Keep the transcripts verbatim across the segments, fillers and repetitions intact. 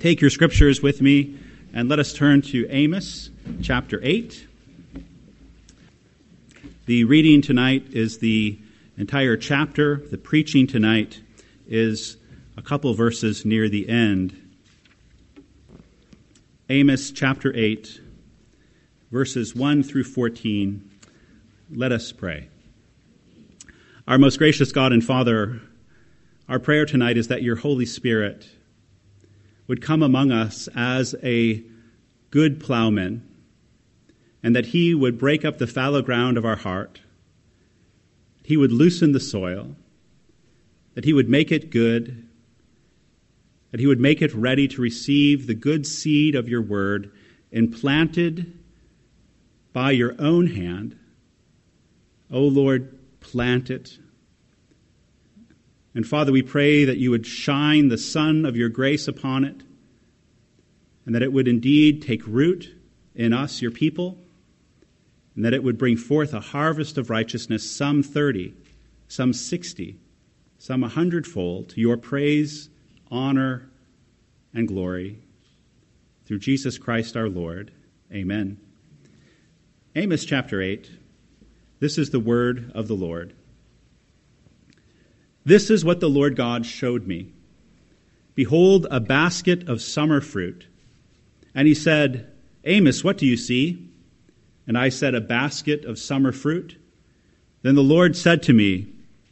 Take your scriptures with me and let us turn to Amos chapter eight. The reading tonight is the entire chapter. The preaching tonight is a couple verses near the end. Amos chapter eight, verses one through fourteen. Let us pray. Our most gracious God and Father, our prayer tonight is that your Holy Spirit would come among us as a good plowman, and that he would break up the fallow ground of our heart. He would loosen the soil, that he would make it good, that he would make it ready to receive the good seed of your word, implanted by your own hand. O Lord, plant it. And Father, we pray that you would shine the sun of your grace upon it, and that it would indeed take root in us, your people, and that it would bring forth a harvest of righteousness, some thirty, some sixty, some a hundredfold, to your praise, honor, and glory. Through Jesus Christ our Lord. Amen. Amos chapter eight. This is the word of the Lord. This is what the Lord God showed me. Behold, a basket of summer fruit. And he said, Amos, what do you see? And I said, a basket of summer fruit. Then the Lord said to me,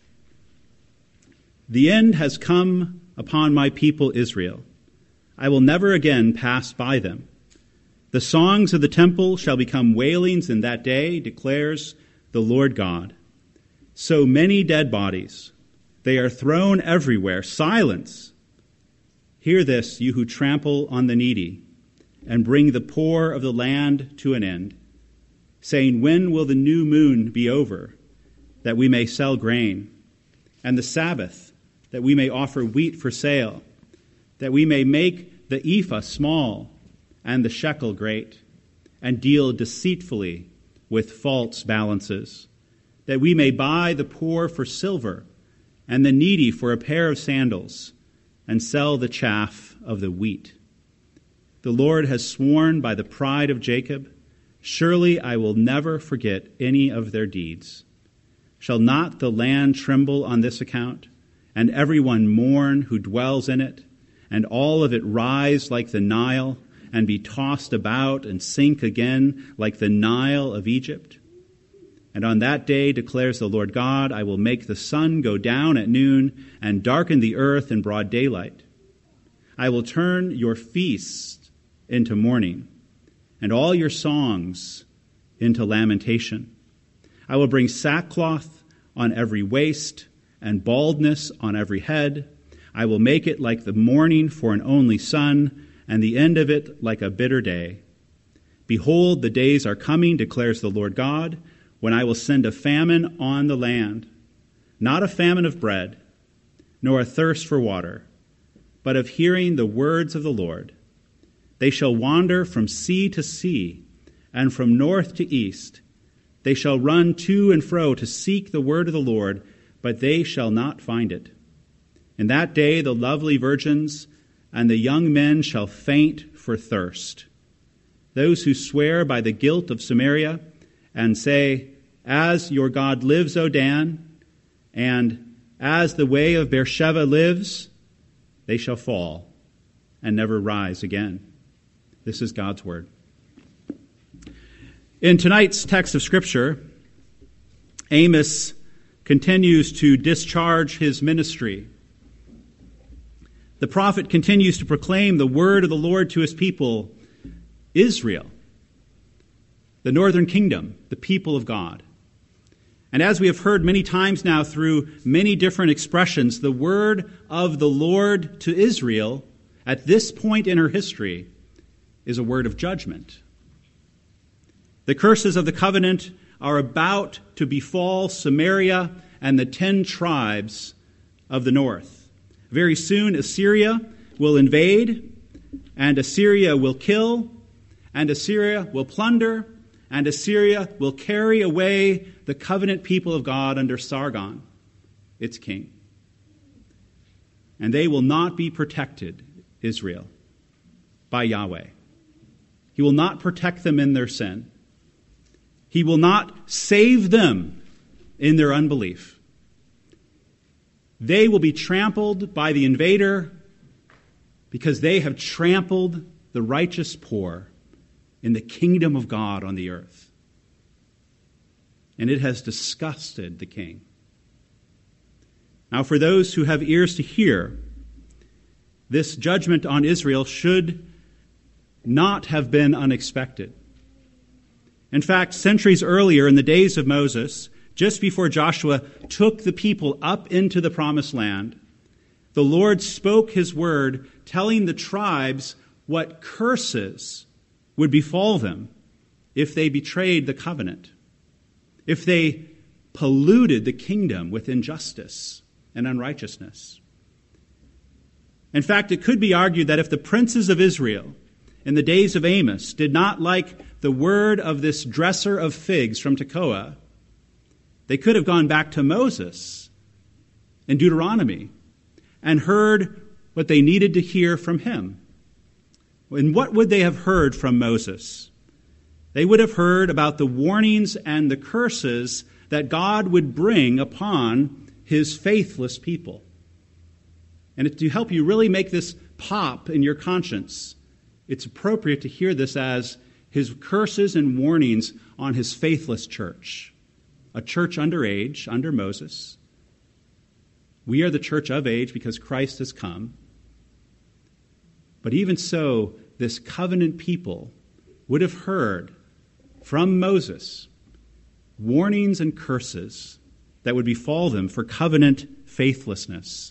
the end has come upon my people Israel. I will never again pass by them. The songs of the temple shall become wailings in that day, declares the Lord God. So many dead bodies, they are thrown everywhere. Silence. Hear this, you who trample on the needy, and bring the poor of the land to an end, saying, when will the new moon be over, that we may sell grain, and the Sabbath, that we may offer wheat for sale, that we may make the ephah small and the shekel great, and deal deceitfully with false balances, that we may buy the poor for silver, and the needy for a pair of sandals, and sell the chaff of the wheat. The Lord has sworn by the pride of Jacob, surely I will never forget any of their deeds. Shall not the land tremble on this account, and everyone mourn who dwells in it, and all of it rise like the Nile, and be tossed about and sink again like the Nile of Egypt? And on that day, declares the Lord God, I will make the sun go down at noon and darken the earth in broad daylight. I will turn your feasts into mourning and all your songs into lamentation. I will bring sackcloth on every waist and baldness on every head. I will make it like the morning for an only son, and the end of it like a bitter day. Behold, the days are coming, declares the Lord God, when I will send a famine on the land, not a famine of bread, nor a thirst for water, but of hearing the words of the Lord. They shall wander from sea to sea, and from north to east. They shall run to and fro to seek the word of the Lord, but they shall not find it. In that day the lovely virgins and the young men shall faint for thirst. Those who swear by the guilt of Samaria and say, as your God lives, O Dan, and as the way of Beersheba lives, they shall fall and never rise again. This is God's word. In tonight's text of Scripture, Amos continues to discharge his ministry. The prophet continues to proclaim the word of the Lord to his people, Israel, the northern kingdom, the people of God. And as we have heard many times now through many different expressions, the word of the Lord to Israel at this point in her history is a word of judgment. The curses of the covenant are about to befall Samaria and the ten tribes of the north. Very soon Assyria will invade, and Assyria will kill, and Assyria will plunder, and Assyria will carry away the covenant people of God under Sargon, its king. And they will not be protected, Israel. by Yahweh. He will not protect them in their sin. He will not save them in their unbelief. They will be trampled by the invader because they have trampled the righteous poor in the kingdom of God on the earth. And it has disgusted the king. Now, for those who have ears to hear, this judgment on Israel should not have been unexpected. In fact, centuries earlier, in the days of Moses, just before Joshua took the people up into the promised land, the Lord spoke his word, telling the tribes what curses would befall them if they betrayed the covenant, if they polluted the kingdom with injustice and unrighteousness. In fact, it could be argued that if the princes of Israel in the days of Amos did not like the word of this dresser of figs from Tekoa, they could have gone back to Moses in Deuteronomy and heard what they needed to hear from him. And what would they have heard from Moses? They would have heard about the warnings and the curses that God would bring upon his faithless people. And to help you really make this pop in your conscience, it's appropriate to hear this as his curses and warnings on his faithless church, a church under age, under Moses. We are the church of age because Christ has come. But even so, this covenant people would have heard from Moses warnings and curses that would befall them for covenant faithlessness.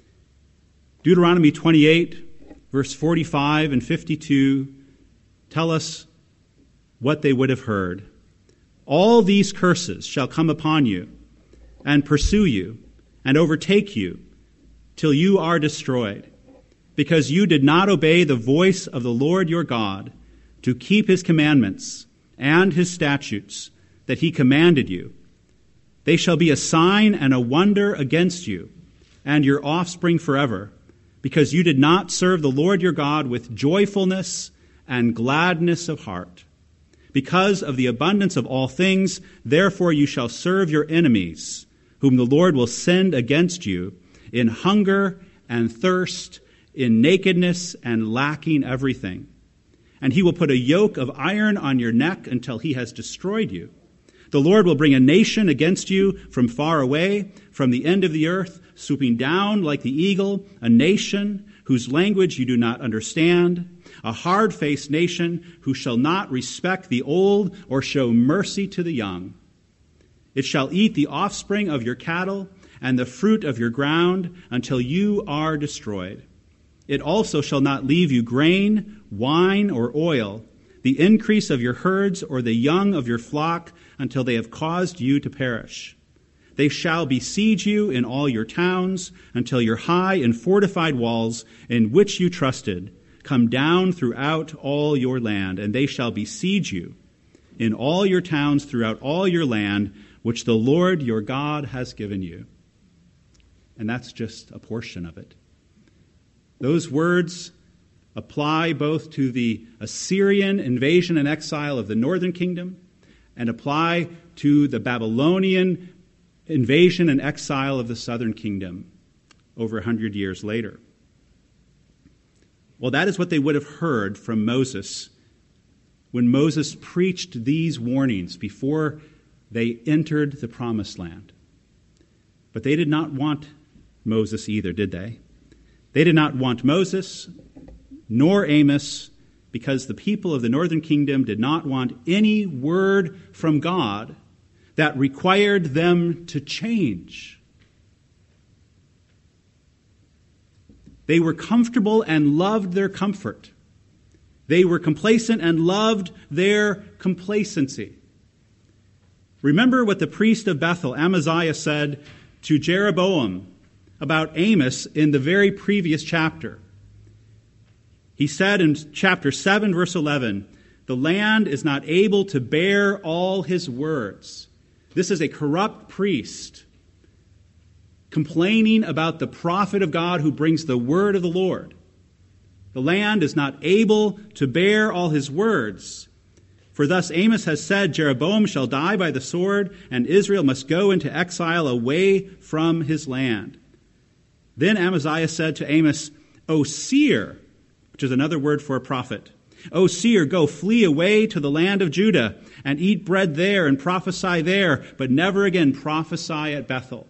Deuteronomy twenty-eight, verse forty-five and fifty-two tell us what they would have heard. All these curses shall come upon you and pursue you and overtake you till you are destroyed, because you did not obey the voice of the Lord your God to keep his commandments and his statutes that he commanded you. They shall be a sign and a wonder against you and your offspring forever, because you did not serve the Lord your God with joyfulness and gladness of heart. Because of the abundance of all things, therefore you shall serve your enemies, whom the Lord will send against you, in hunger and thirst, in nakedness and lacking everything. And he will put a yoke of iron on your neck until he has destroyed you. The Lord will bring a nation against you from far away, from the end of the earth, swooping down like the eagle, a nation whose language you do not understand, a hard-faced nation who shall not respect the old or show mercy to the young. It shall eat the offspring of your cattle and the fruit of your ground until you are destroyed. It also shall not leave you grain, wine, or oil, the increase of your herds or the young of your flock, until they have caused you to perish. They shall besiege you in all your towns until your high and fortified walls, in which you trusted, come down throughout all your land, and they shall besiege you in all your towns throughout all your land, which the Lord your God has given you. And that's just a portion of it. Those words apply both to the Assyrian invasion and exile of the northern kingdom and apply to the Babylonian invasion and exile of the southern kingdom over a hundred years later. Well, that is what they would have heard from Moses when Moses preached these warnings before they entered the promised land. But they did not want Moses either, did they? They did not want Moses nor Amos, because the people of the northern kingdom did not want any word from God that required them to change. They were comfortable and loved their comfort. They were complacent and loved their complacency. Remember what the priest of Bethel, Amaziah, said to Jeroboam about Amos in the very previous chapter. He said in chapter seven, verse eleven, "The land is not able to bear all his words." This is a corrupt priest complaining about the prophet of God who brings the word of the Lord. The land is not able to bear all his words. For thus Amos has said, Jeroboam shall die by the sword, and Israel must go into exile away from his land. Then Amaziah said to Amos, O seer, which is another word for a prophet, O seer, go flee away to the land of Judah, and eat bread there and prophesy there, but never again prophesy at Bethel.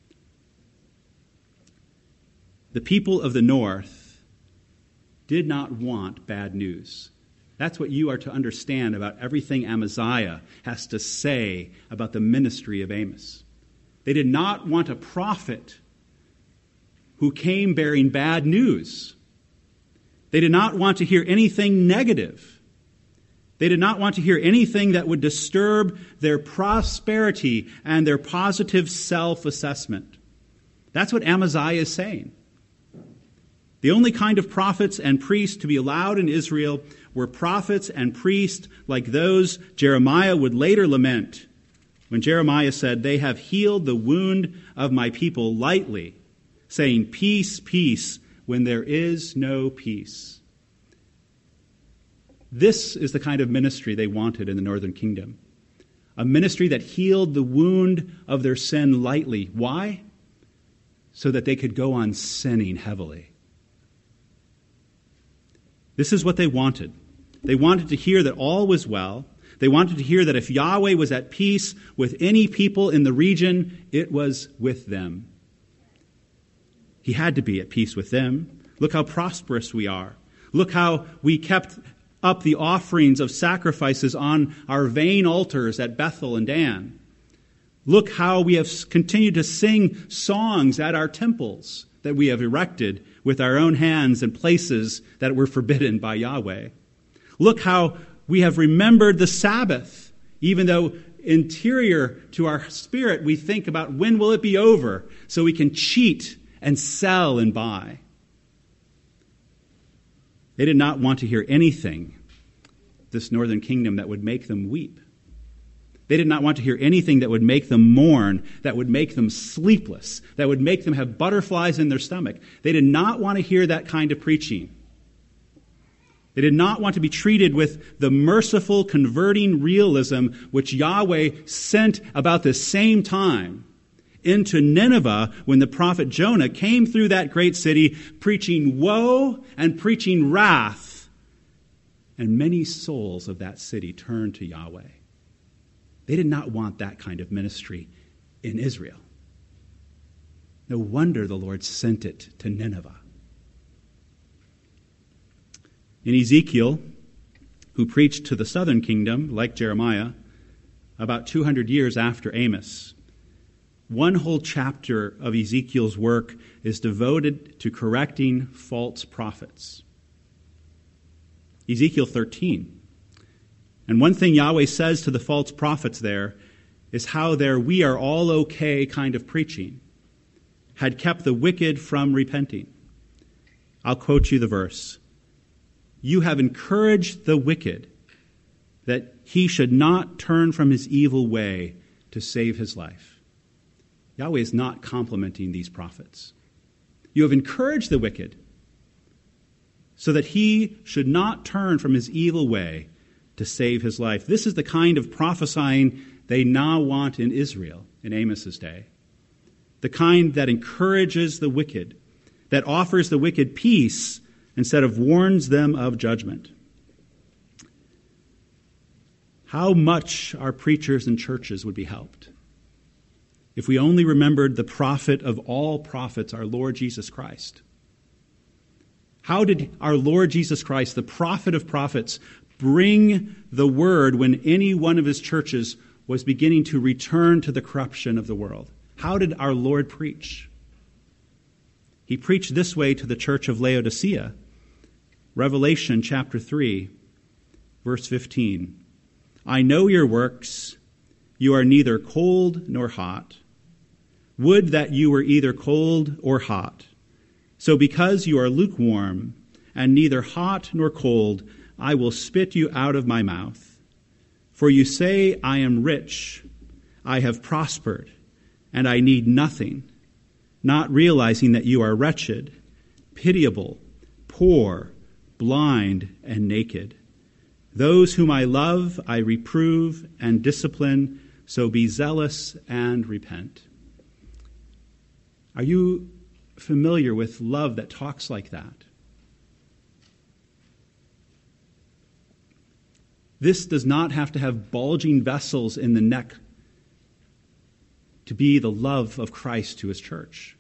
The people of the north did not want bad news. That's what you are to understand about everything Amaziah has to say about the ministry of Amos. They did not want a prophet who came bearing bad news. They did not want to hear anything negative. They did not want to hear anything that would disturb their prosperity and their positive self-assessment. That's what Amaziah is saying. The only kind of prophets and priests to be allowed in Israel were prophets and priests like those Jeremiah would later lament when Jeremiah said, They have healed the wound of my people lightly, saying, Peace, peace, when there is no peace. This is the kind of ministry they wanted in the northern kingdom. A ministry that healed the wound of their sin lightly. Why? So that they could go on sinning heavily. This is what they wanted. They wanted to hear that all was well. They wanted to hear that if Yahweh was at peace with any people in the region, it was with them. He had to be at peace with them. Look how prosperous we are. Look how we kept up the offerings of sacrifices on our vain altars at Bethel and Dan. Look how we have continued to sing songs at our temples that we have erected with our own hands in places that were forbidden by Yahweh. Look how we have remembered the Sabbath, even though interior to our spirit we think about when will it be over so we can cheat and sell and buy. They did not want to hear anything, this northern kingdom, that would make them weep. They did not want to hear anything that would make them mourn, that would make them sleepless, that would make them have butterflies in their stomach. They did not want to hear that kind of preaching. They did not want to be treated with the merciful, converting realism which Yahweh sent about the same time into Nineveh when the prophet Jonah came through that great city preaching woe and preaching wrath. And many souls of that city turned to Yahweh. They did not want that kind of ministry in Israel. No wonder the Lord sent it to Nineveh. In Ezekiel, who preached to the southern kingdom, like Jeremiah, about two hundred years after Amos, one whole chapter of Ezekiel's work is devoted to correcting false prophets. Ezekiel thirteen. And one thing Yahweh says to the false prophets there is how their we are all okay kind of preaching had kept the wicked from repenting. I'll quote you the verse. You have encouraged the wicked that he should not turn from his evil way to save his life. Yahweh is not complimenting these prophets. You have encouraged the wicked so that he should not turn from his evil way to save his life. This is the kind of prophesying they now want in Israel in Amos's day. The kind that encourages the wicked, that offers the wicked peace instead of warns them of judgment. How much our preachers and churches would be helped if we only remembered the prophet of all prophets, our Lord Jesus Christ. How did our Lord Jesus Christ, the prophet of prophets, bring the word when any one of his churches was beginning to return to the corruption of the world? How did our Lord preach? He preached this way to the church of Laodicea. Revelation chapter three, verse fifteen. I know your works. You are neither cold nor hot. Would that you were either cold or hot. So because you are lukewarm and neither hot nor cold, I will spit you out of my mouth. For you say, I am rich, I have prospered, and I need nothing, not realizing that you are wretched, pitiable, poor, blind and naked. Those whom I love, I reprove and discipline, so be zealous and repent. Are you familiar with love that talks like that? This does not have to have bulging vessels in the neck to be the love of Christ to his church.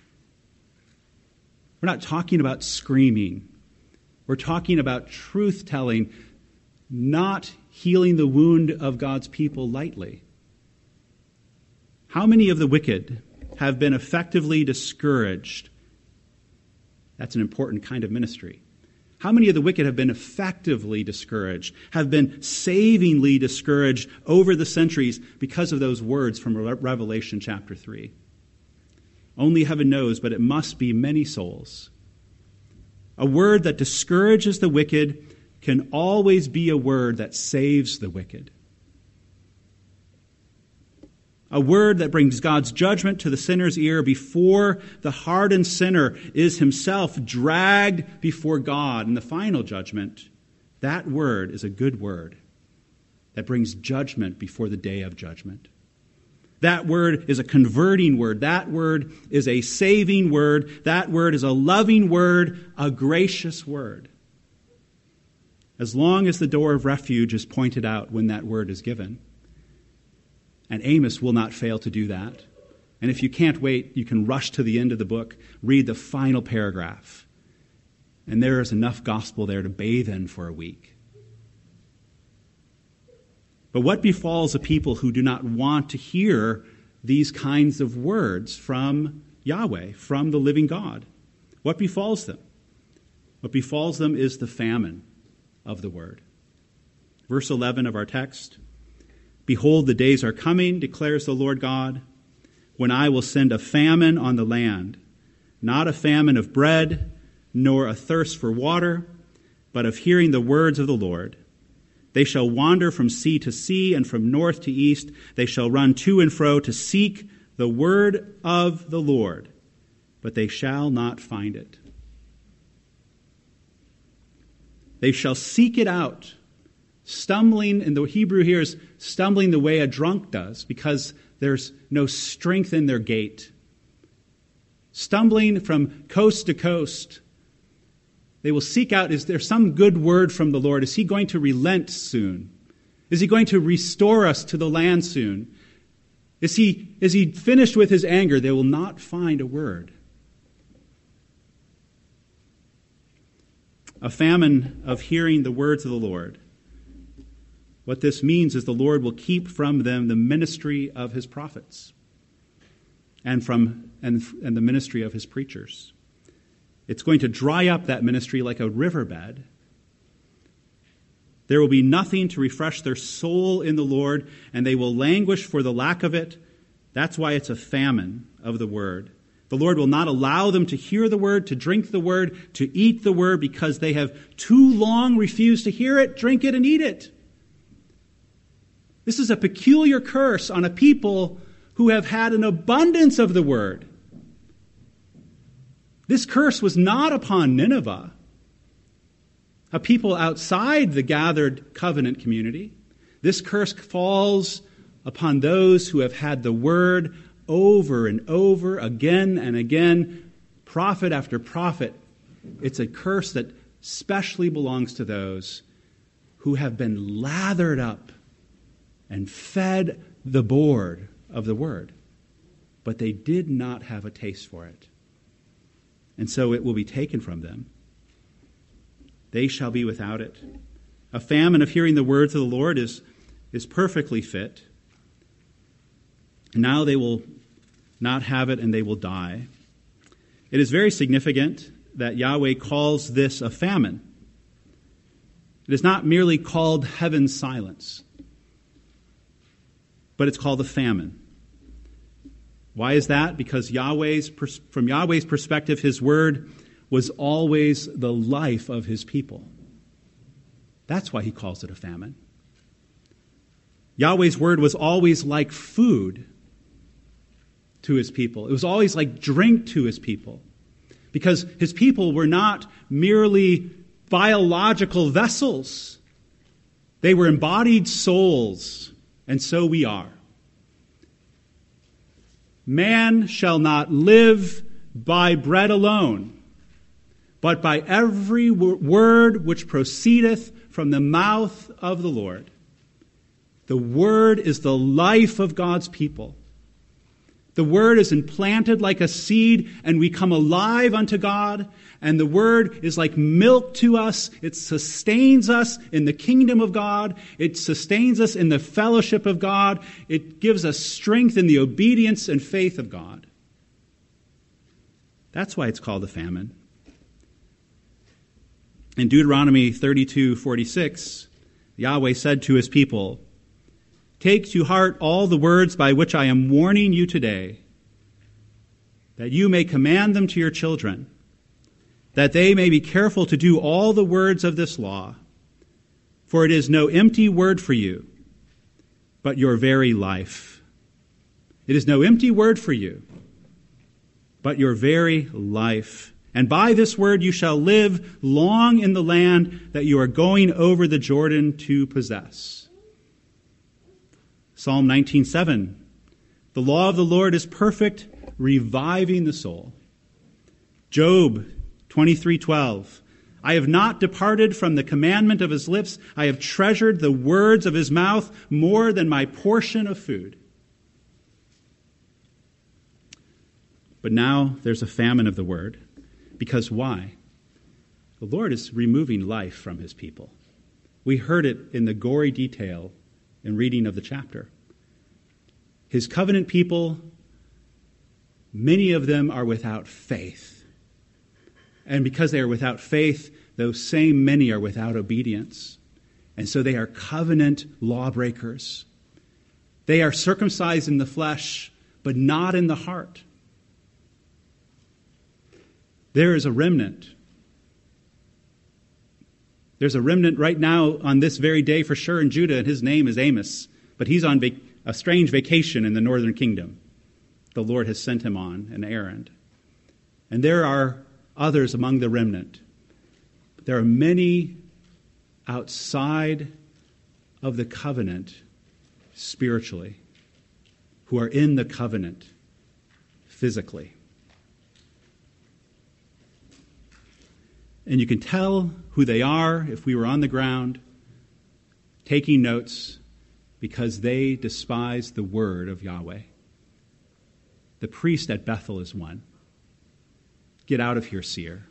We're not talking about screaming. We're talking about truth-telling, not healing the wound of God's people lightly. How many of the wicked have been effectively discouraged? That's an important kind of ministry. How many of the wicked have been effectively discouraged, have been savingly discouraged over the centuries because of those words from Revelation chapter three? Only heaven knows, but it must be many souls. A word that discourages the wicked can always be a word that saves the wicked. A word that brings God's judgment to the sinner's ear before the hardened sinner is himself dragged before God in the final judgment. That word is a good word that brings judgment before the day of judgment. That word is a converting word. That word is a saving word. That word is a loving word, a gracious word. As long as the door of refuge is pointed out when that word is given. And Amos will not fail to do that. And if you can't wait, you can rush to the end of the book, read the final paragraph. And there is enough gospel there to bathe in for a week. But what befalls a people who do not want to hear these kinds of words from Yahweh, from the living God? What befalls them? What befalls them is the famine of the word. Verse eleven of our text. Behold, the days are coming, declares the Lord God, when I will send a famine on the land, not a famine of bread, nor a thirst for water, but of hearing the words of the Lord. They shall wander from sea to sea and from north to east. They shall run to and fro to seek the word of the Lord, but they shall not find it. They shall seek it out, stumbling, and the Hebrew here is stumbling the way a drunk does, because there's no strength in their gait. Stumbling from coast to coast. They will seek out, is there some good word from the Lord? Is he going to relent soon? Is he going to restore us to the land soon? Is he, is he finished with his anger? They will not find a word. A famine of hearing the words of the Lord. What this means is the Lord will keep from them the ministry of his prophets and from and, and the ministry of his preachers. It's going to dry up that ministry like a riverbed. There will be nothing to refresh their soul in the Lord, and they will languish for the lack of it. That's why it's a famine of the word. The Lord will not allow them to hear the word, to drink the word, to eat the word, because they have too long refused to hear it, drink it, and eat it. This is a peculiar curse on a people who have had an abundance of the word. This curse was not upon Nineveh, a people outside the gathered covenant community. This curse falls upon those who have had the word over and over, again and again, prophet after prophet. It's a curse that specially belongs to those who have been lathered up and fed the board of the word, but they did not have a taste for it. And so it will be taken from them. They shall be without it. A famine of hearing the words of the Lord is, is perfectly fit. And now they will not have it and they will die. It is very significant that Yahweh calls this a famine. It is not merely called heaven's silence, but it's called a famine. Why is that? Because Yahweh's, from Yahweh's perspective, his word was always the life of his people. That's why he calls it a famine. Yahweh's word was always like food to his people. It was always like drink to his people. Because his people were not merely biological vessels. They were embodied souls, and so we are. Man shall not live by bread alone, but by every word which proceedeth from the mouth of the Lord. The word is the life of God's people. The word is implanted like a seed, and we come alive unto God. And the word is like milk to us. It sustains us in the kingdom of God. It sustains us in the fellowship of God. It gives us strength in the obedience and faith of God. That's why it's called a famine. In Deuteronomy thirty-two forty-six, Yahweh said to his people, "Take to heart all the words by which I am warning you today, that you may command them to your children, that they may be careful to do all the words of this law. For it is no empty word for you, but your very life." It is no empty word for you, but your very life. "And by this word you shall live long in the land that you are going over the Jordan to possess." Psalm nineteen seven, "The law of the Lord is perfect, reviving the soul." Job twenty-three twelve, "I have not departed from the commandment of his lips. I have treasured the words of his mouth more than my portion of food." But now there's a famine of the word. Because why? The Lord is removing life from his people. We heard it in the gory detail in reading of the chapter. His covenant people, many of them are without faith. And because they are without faith, those same many are without obedience. And so they are covenant lawbreakers. They are circumcised in the flesh, but not in the heart. There is a remnant. There's a remnant right now on this very day for sure in Judah, and his name is Amos. But he's on vac- a strange vacation in the northern kingdom. The Lord has sent him on an errand. And there are others among the remnant. But there are many outside of the covenant spiritually who are in the covenant physically. And you can tell who they are if we were on the ground taking notes, because they despise the word of Yahweh. The priest at Bethel is one. Get out of here, seer.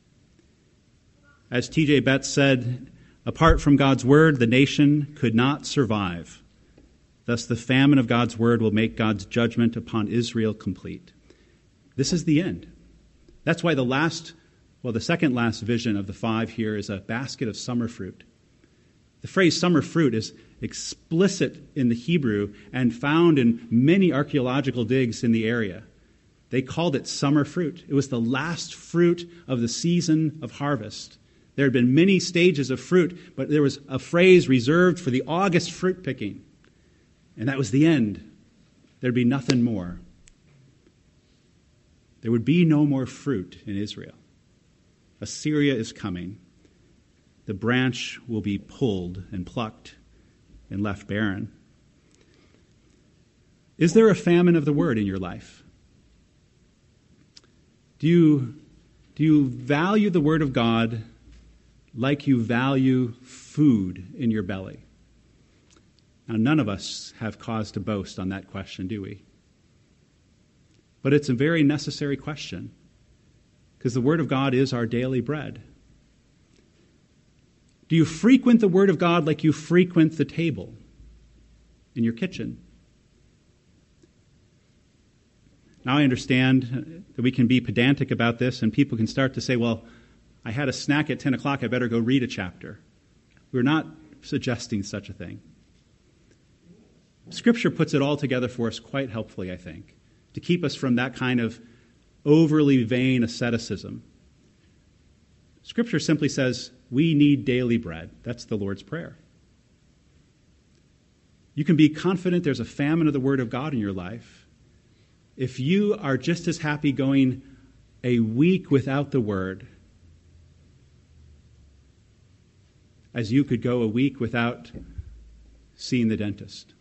As T J Betts said, apart from God's word, the nation could not survive. Thus the famine of God's word will make God's judgment upon Israel complete. This is the end. That's why the last Well, the second last vision of the five here is a basket of summer fruit. The phrase summer fruit is explicit in the Hebrew and found in many archaeological digs in the area. They called it summer fruit. It was the last fruit of the season of harvest. There had been many stages of fruit, but there was a phrase reserved for the August fruit picking. And that was the end. There'd be nothing more. There would be no more fruit in Israel. Assyria is coming. The branch will be pulled and plucked and left barren. Is there a famine of the word in your life? Do you, do you value the word of God like you value food in your belly? Now, none of us have cause to boast on that question, do we? But it's a very necessary question, because the Word of God is our daily bread. Do you frequent the Word of God like you frequent the table in your kitchen? Now I understand that we can be pedantic about this, and people can start to say, well, I had a snack at ten o'clock, I better go read a chapter. We're not suggesting such a thing. Scripture puts it all together for us quite helpfully, I think, to keep us from that kind of overly vain asceticism. Scripture simply says, we need daily bread. That's the Lord's Prayer. You can be confident there's a famine of the Word of God in your life if you are just as happy going a week without the Word as you could go a week without seeing the dentist.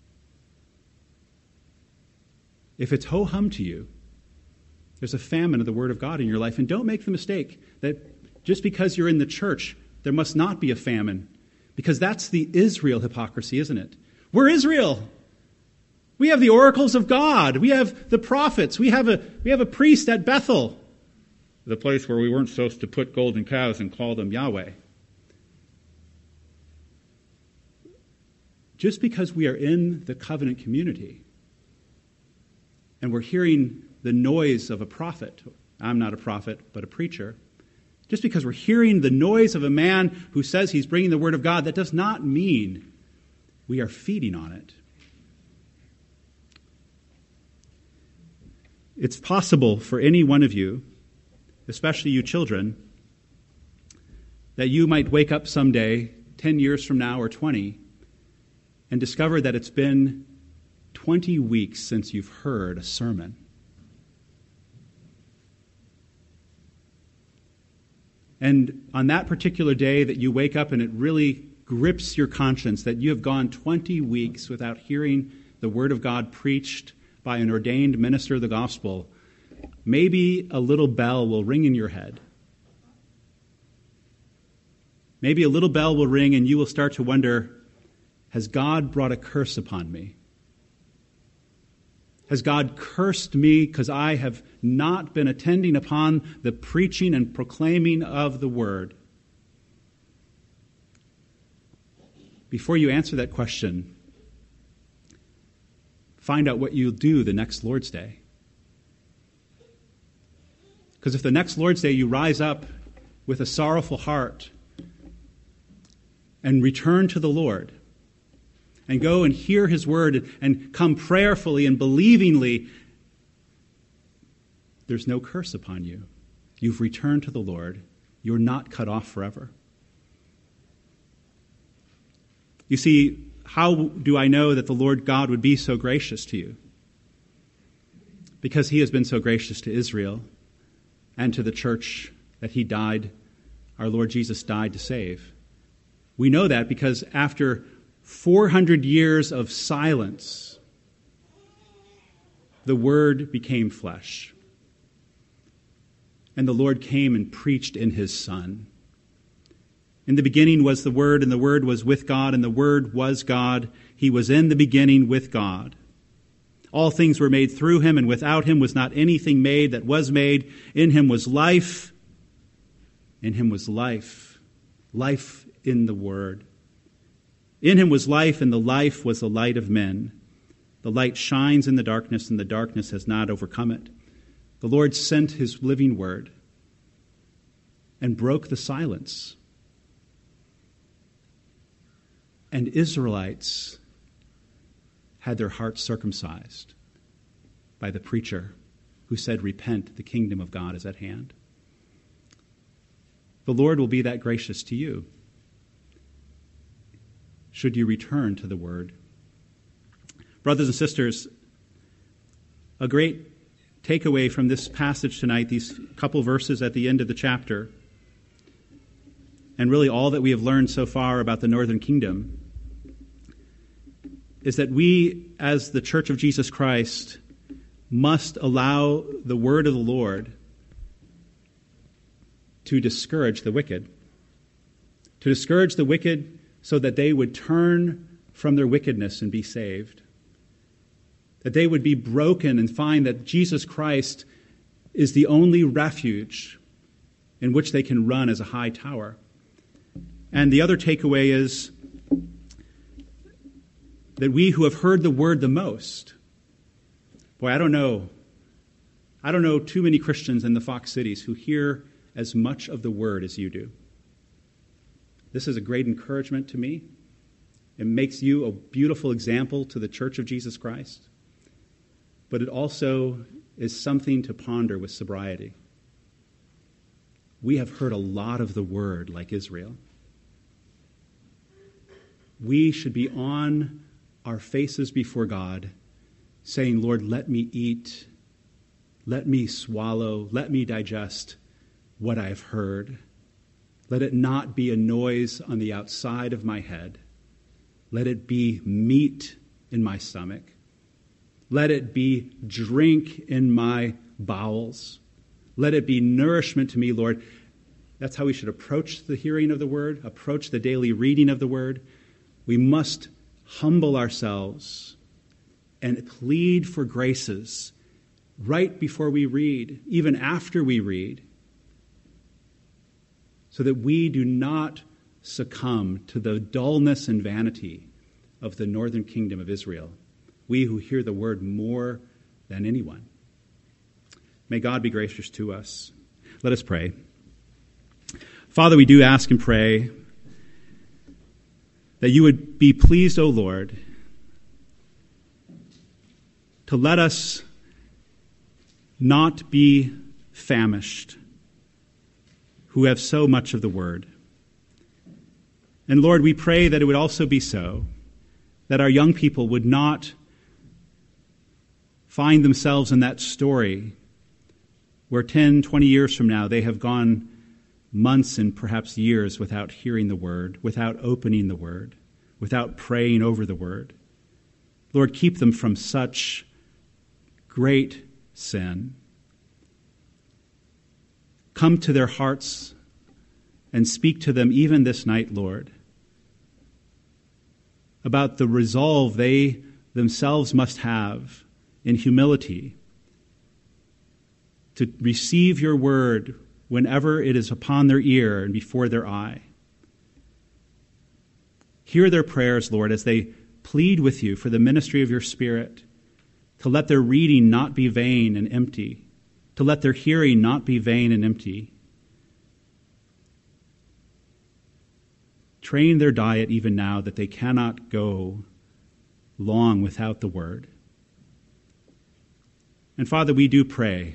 If it's ho-hum to you, there's a famine of the Word of God in your life. And don't make the mistake that just because you're in the church, there must not be a famine. Because that's the Israel hypocrisy, isn't it? We're Israel. We have the oracles of God. We have the prophets. We have a, we have a priest at Bethel, the place where we weren't supposed to put golden cows and call them Yahweh. Just because we are in the covenant community and we're hearing the noise of a prophet, I'm not a prophet, but a preacher, just because we're hearing the noise of a man who says he's bringing the word of God, that does not mean we are feeding on it. It's possible for any one of you, especially you children, that you might wake up someday, ten years from now or twenty, and discover that it's been twenty weeks since you've heard a sermon. And on that particular day that you wake up and it really grips your conscience that you have gone twenty weeks without hearing the word of God preached by an ordained minister of the gospel, maybe a little bell will ring in your head. Maybe a little bell will ring and you will start to wonder, has God brought a curse upon me? Has God cursed me because I have not been attending upon the preaching and proclaiming of the word? Before you answer that question, find out what you'll do the next Lord's Day. Because if the next Lord's Day you rise up with a sorrowful heart and return to the Lord and go and hear his word and come prayerfully and believingly, there's no curse upon you. You've returned to the Lord. You're not cut off forever. You see, how do I know that the Lord God would be so gracious to you? Because he has been so gracious to Israel and to the church that he died, our Lord Jesus died to save. We know that because after four hundred years of silence, the Word became flesh. And the Lord came and preached in his Son. In the beginning was the Word, and the Word was with God, and the Word was God. He was in the beginning with God. All things were made through him, and without him was not anything made that was made. In him was life. In him was life. Life in the Word. In him was life, and the life was the light of men. The light shines in the darkness, and the darkness has not overcome it. The Lord sent his living word and broke the silence. And Israelites had their hearts circumcised by the preacher who said, "Repent, the kingdom of God is at hand." The Lord will be that gracious to you, should you return to the word. Brothers and sisters, a great takeaway from this passage tonight, these couple verses at the end of the chapter, and really all that we have learned so far about the northern kingdom, is that we, as the Church of Jesus Christ, must allow the word of the Lord to discourage the wicked. To discourage the wicked so that they would turn from their wickedness and be saved. That they would be broken and find that Jesus Christ is the only refuge in which they can run as a high tower. And the other takeaway is that we who have heard the word the most, boy, I don't know, I don't know too many Christians in the Fox Cities who hear as much of the word as you do. This is a great encouragement to me. It makes you a beautiful example to the Church of Jesus Christ. But it also is something to ponder with sobriety. We have heard a lot of the word like Israel. We should be on our faces before God, saying, "Lord, let me eat, let me swallow, let me digest what I have heard. Let it not be a noise on the outside of my head. Let it be meat in my stomach. Let it be drink in my bowels. Let it be nourishment to me, Lord. That's how we should approach the hearing of the word, approach the daily reading of the word. We must humble ourselves and plead for graces right before we read, even after we read, so that we do not succumb to the dullness and vanity of the northern kingdom of Israel, we who hear the word more than anyone. May God be gracious to us. Let us pray. Father, we do ask and pray that you would be pleased, O Lord, to let us not be famished who have so much of the word. And Lord, we pray that it would also be so, that our young people would not find themselves in that story where ten, twenty years from now they have gone months and perhaps years without hearing the word, without opening the word, without praying over the word. Lord, keep them from such great sin. Come to their hearts and speak to them even this night, Lord, about the resolve they themselves must have in humility to receive your word whenever it is upon their ear and before their eye. Hear their prayers, Lord, as they plead with you for the ministry of your Spirit, to let their reading not be vain and empty, to let their hearing not be vain and empty. Train their diet even now that they cannot go long without the word. And Father, we do pray.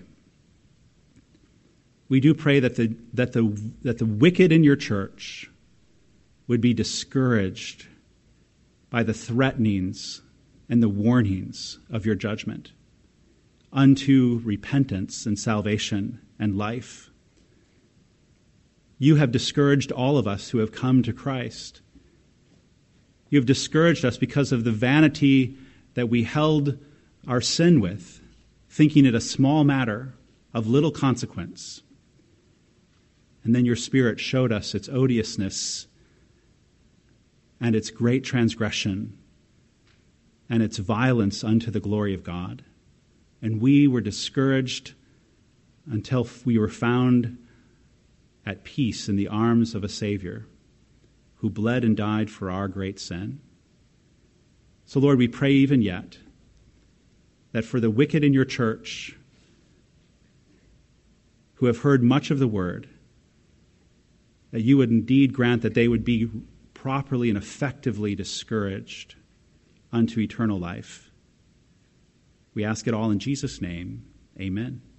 We do pray that the that the that the wicked in your church would be discouraged by the threatenings and the warnings of your judgment unto repentance and salvation and life. You have discouraged all of us who have come to Christ. You have discouraged us because of the vanity that we held our sin with, thinking it a small matter of little consequence. And then your Spirit showed us its odiousness and its great transgression and its violence unto the glory of God. And we were discouraged until we were found at peace in the arms of a Savior who bled and died for our great sin. So, Lord, we pray even yet that for the wicked in your church who have heard much of the word, that you would indeed grant that they would be properly and effectively discouraged unto eternal life. We ask it all in Jesus' name. Amen.